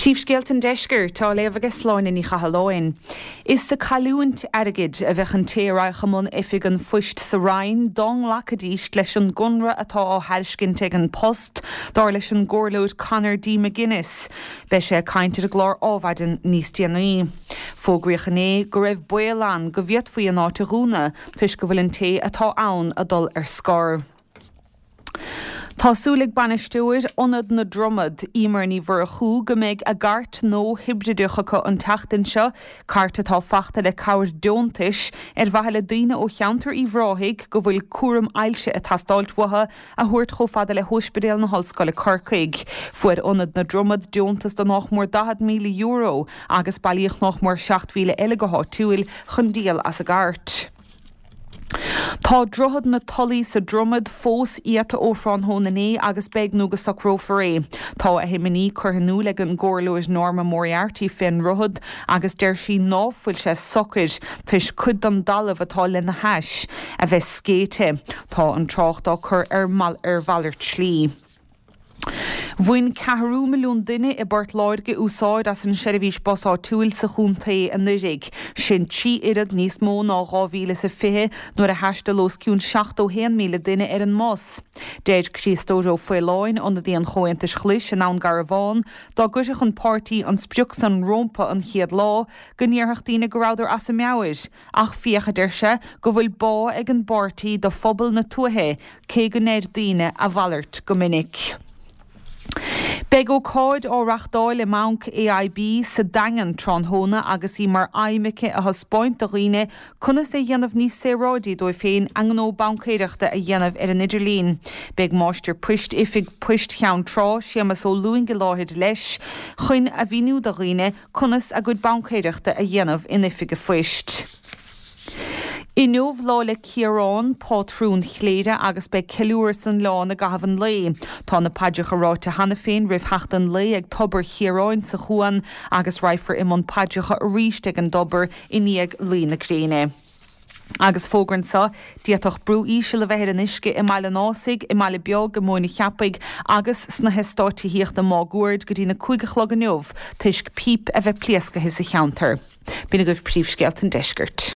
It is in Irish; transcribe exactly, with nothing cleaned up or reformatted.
Príomhscéalta deisceir tá léamh agus sláin in chahalóin. Is sa calúint airgid a bheith an téra chamon ifig an fuist sa rain dong lacadíist leis an gunra atá á heilscin teag an post dar leis an gcomhlód Conor D. McGuinness. Be sé caintear a glár ábhaidan níos déanaí. Fógraíocha é go raibh bualan go bhíod faoi an áit a rúna tuis go bhfuil an té atá ann a dul ar scór. Tásúlaigh banistúir ionad na dromad ímar ní bhar a chú go méid a gart nó hibridecha go an teachtain seo carta tá fachta le cabhair deontais ar bhaithe le daoine ó cheantar í bhráthig go bhfuil cuaram ailse a tastáilt watha a thuirt chomh fada le hospidéal na hallscoile Corcaig. Fuair ionad na dromad deontas do nach mór dahad míle euro agus bailíoch nach mór seacht mhíle eile go háitiúil chun díal as a gart. Tá drohad na tolaí sa dromad fós iata ófrán hóna é agus beag nugus sacrófar é. Tá a himiní chuthanú le an gcomhlóid Norma Moriarty fin ruhad agus deir sí náfuil sé socaid tuis cud an dalamh atá le na heis a bheith scéite. Tá an tráchtá chur ar mal ar bhallart slí. Bhain ceathrú milliún duine i bart láirge úsáid as an seirbhís bosá túil sa chúntaí a nuirig. Sin tí iad níos mó ná dhá mhíle sa fiche nuair a heiste los ciún seachtó míle duine ar an mos. Déid Christódó Foiláin under the an chointis chlis in an Garabán, dá guiseach an pártaí an spriúch san rompa an chiad lá, go níorthach daoine go ráidir as a meabhaid, ach fíocha deirse go bhfuil bá ag an bártaí do phobal na tuathe, cé go néir daoine a bhallart go minic. Beg ó cáid ó reachtáil le manc A I B sa dagan tronhóna agus í mar aimice a haspóint do riine conna sé dhéanamh níos séráidí dó féin angnó bancéireachta a dhéanamh ar an Idirlín. Beg máistir puist ifig puist cheann trá séamas ó luin go láthid leis, chuin a bhíniú do riine connas a gud bancéireachta a dhéanamh in ifig a fuist. I nuamh lá le Ciarán pátrún chléide agus be ceiliúir san lá na gahabhan lé. Tá na paideach a ráte hana féin rih heachtan lé ag tobar Chiaráin sa chuan agus raifar imon paideacha a ríiste ag an dobar iníag lí na gréine. Agus fógrann sa, diatach brú íse le bheithir an isce i meile násaigh, i meile beag go móna cheapaig agus sna heistáirtí híocht na mágúird go dtí na cúige chlog an neamh, tuisc píp a bheith pliasca his a cheantar. Bína goibh príomhscéalta deisceart.